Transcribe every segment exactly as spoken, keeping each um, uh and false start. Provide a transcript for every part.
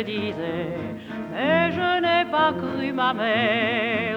me disait, mais je n'ai pas cru ma mère.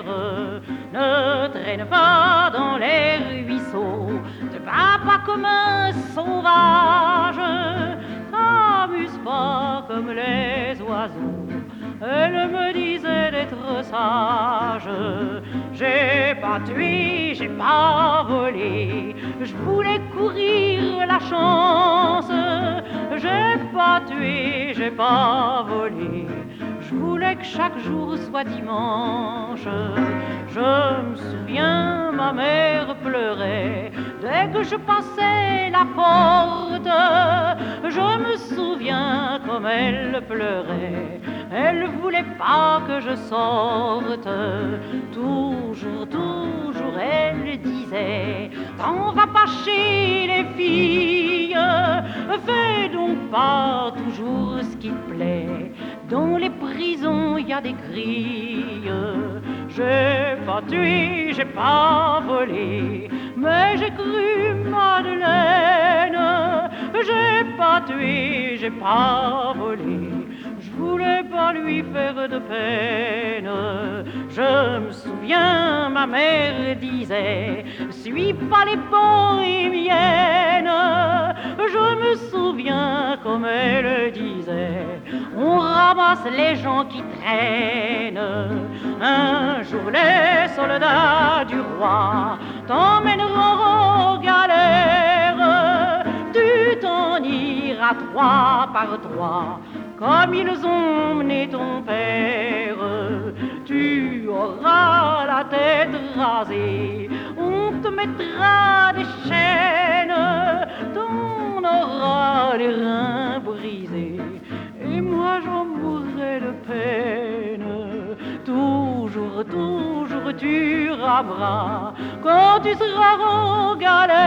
Ne traîne pas dans les ruisseaux, te bats pas comme un sauvage, t'amuse pas comme les oiseaux. Elle me disait d'être sage. J'ai pas tué, j'ai pas volé, je voulais courir la chance. J'ai pas tué, j'ai pas volé, je voulais que chaque jour soit dimanche. Je me souviens, ma mère pleurait dès que je passais la porte. Je me souviens comme elle pleurait, elle voulait pas que je sorte. Toujours, toujours elle disait, t'en vas pas chez les filles, fais donc pas toujours ce qui te plaît. Dans les prisons y a des grilles. J'ai pas tué, j'ai pas volé, mais j'ai cru Madeleine. J'ai pas tué, j'ai pas volé, je voulais pas lui faire de peine. Je me souviens, ma mère disait, suis pas les bohémiennes. Je me souviens comme elle disait, on ramasse les gens qui traînent. Un jour les soldats du roi t'emmèneront aux galères. Tu t'en iras trois par trois, comme ils ont mené ton père. Tu auras la tête rasée, on te mettra des chaînes, t'en auras les reins brisés, et moi j'en mourrai de peine. Toujours, toujours tu rameras quand tu seras en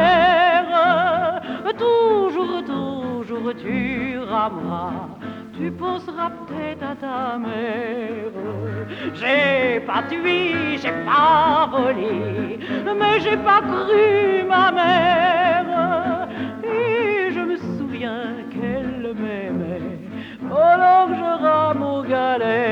galère. Toujours, toujours tu rameras, tu penseras peut-être à ta mère. J'ai pas tué, j'ai pas volé, mais j'ai pas cru ma mère. Et je me souviens qu'elle m'aimait pendant que je rame aux galères.